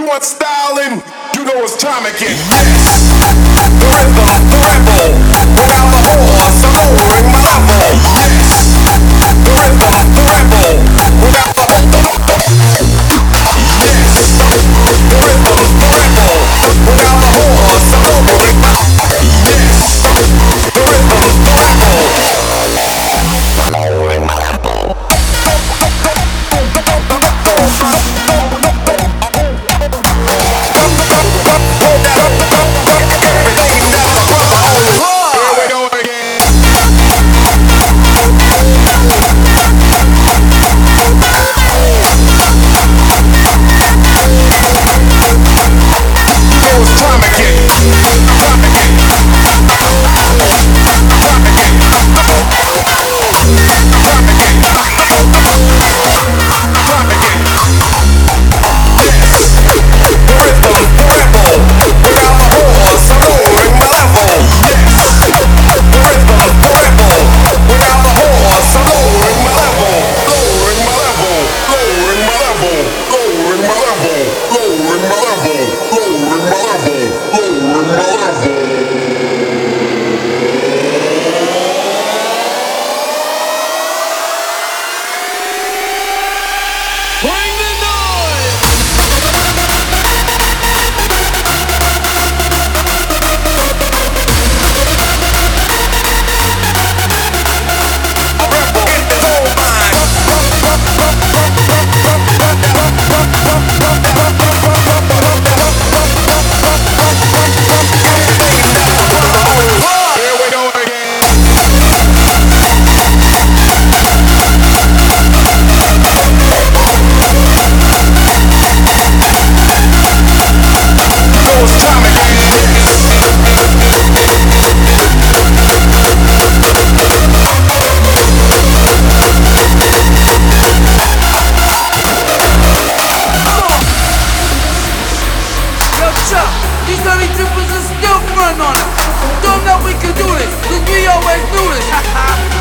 want styling? You know it's time again. Yes, the rhythm, the rebel. Without the horse, I'm lowering my level. Yes, the rhythm, the rebel. Without the yes, the rhythm, the rebel. Without the horse, I'm lowering my yes, the rhythm, the rebel. Lowering my level. These dirty troopers are still frontin' on us. Don't know we can do this, cause we always do this.